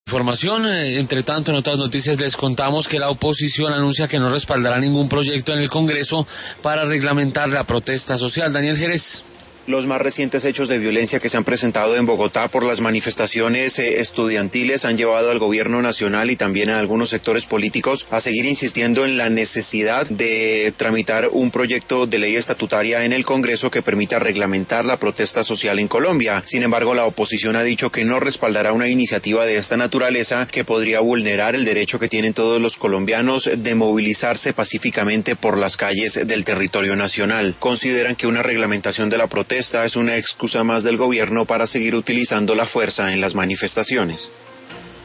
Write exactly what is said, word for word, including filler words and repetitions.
Información, eh, entre tanto, en otras noticias les contamos que la oposición anuncia que no respaldará ningún proyecto en el Congreso para reglamentar la protesta social. Daniel Jerez. Los más recientes hechos de violencia que se han presentado en Bogotá por las manifestaciones eh, estudiantiles han llevado al gobierno nacional y también a algunos sectores políticos a seguir insistiendo en la necesidad de tramitar un proyecto de ley estatutaria en el Congreso que permita reglamentar la protesta social en Colombia. Sin embargo, la oposición ha dicho que no respaldará una iniciativa de esta naturaleza que podría vulnerar el derecho que tienen todos los colombianos de movilizarse pacíficamente por las calles del territorio nacional. Consideran que una reglamentación de la protesta Esta es una excusa más del gobierno para seguir utilizando la fuerza en las manifestaciones.